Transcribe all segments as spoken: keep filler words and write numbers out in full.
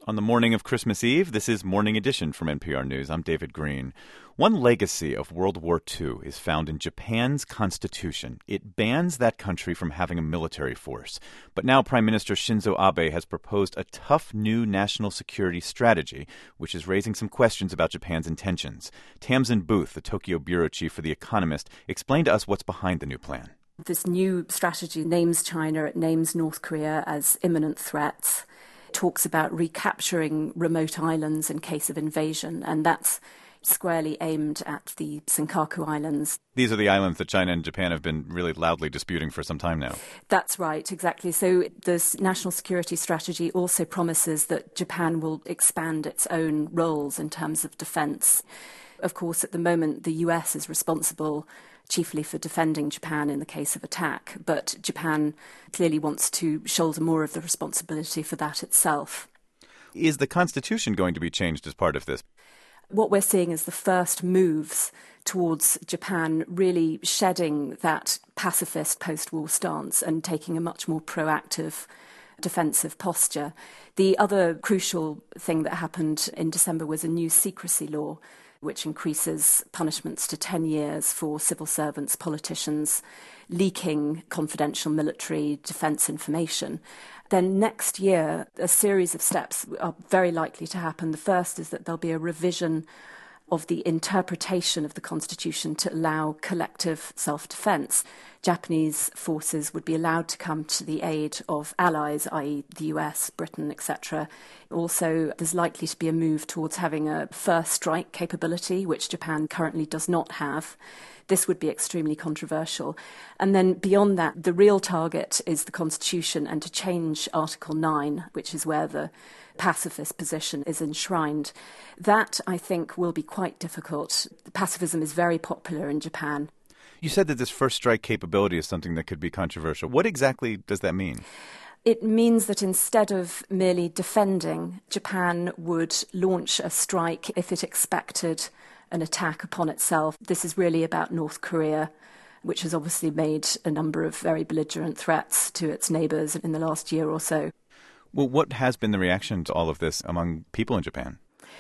On the morning of Christmas Eve, this is Morning Edition from N P R News. I'm David Green. One legacy of World War Two is found in Japan's constitution. It bans that country from having a military force. But now Prime Minister Shinzo Abe has proposed a tough new national security strategy, which is raising some questions about Japan's intentions. Tamsin Booth, the Tokyo bureau chief for The Economist, explained to us what's behind the new plan. This new strategy names China, it names North Korea as imminent threats. Talks about recapturing remote islands in case of invasion, and that's squarely aimed at the Senkaku Islands. These are the islands that China and Japan have been really loudly disputing for some time now. That's right, exactly. So this national security strategy also promises that Japan will expand its own roles in terms of defence. Of course, at the moment, the U S is responsible chiefly for defending Japan in the case of attack, but Japan clearly wants to shoulder more of the responsibility for that itself. Is the Constitution going to be changed as part of this? What we're seeing is the first moves towards Japan really shedding that pacifist post-war stance and taking a much more proactive defensive posture. The other crucial thing that happened in December was a new secrecy law, which increases punishments to ten years for civil servants, politicians, leaking confidential military defence information. Then next year, a series of steps are very likely to happen. The first is that there'll be a revision of the interpretation of the Constitution to allow collective self-defence. Japanese forces would be allowed to come to the aid of allies, that is the U S, Britain, et cetera. Also, there's likely to be a move towards having a first strike capability, which Japan currently does not have. This would be extremely controversial. And then beyond that, the real target is the Constitution and to change Article nine, which is where the pacifist position is enshrined. That, I think, will be quite difficult. Pacifism is very popular in Japan. You said that this first strike capability is something that could be controversial. What exactly does that mean? It means that instead of merely defending, Japan would launch a strike if it expected an attack upon itself. This is really about North Korea, which has obviously made a number of very belligerent threats to its neighbours in the last year or so. Well, what has been the reaction to all of this among people in Japan?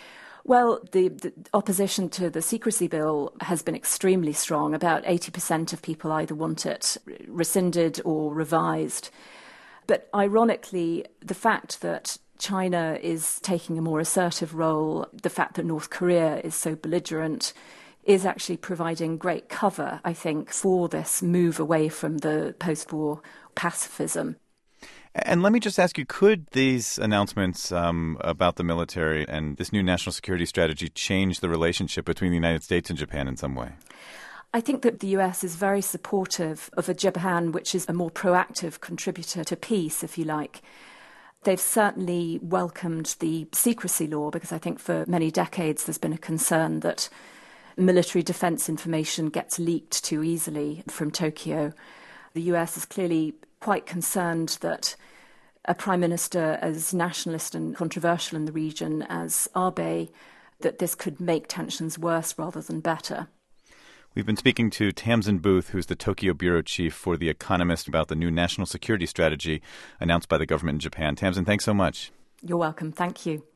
Well, the, the opposition to the secrecy bill has been extremely strong. About eighty percent of people either want it rescinded or revised. But ironically, the fact that China is taking a more assertive role, the fact that North Korea is so belligerent, is actually providing great cover, I think, for this move away from the post-war pacifism. And let me just ask you, could these announcements um, about the military and this new national security strategy change the relationship between the United States and Japan in some way? I think that the U S is very supportive of a Japan which is a more proactive contributor to peace, if you like. They've certainly welcomed the secrecy law because I think for many decades there's been a concern that military defence information gets leaked too easily from Tokyo. The U S is clearly quite concerned that a prime minister as nationalist and controversial in the region as Abe, that this could make tensions worse rather than better. We've been speaking to Tamsin Booth, who's the Tokyo bureau chief for The Economist, about the new national security strategy announced by the government in Japan. Tamsin, thanks so much. You're welcome. Thank you.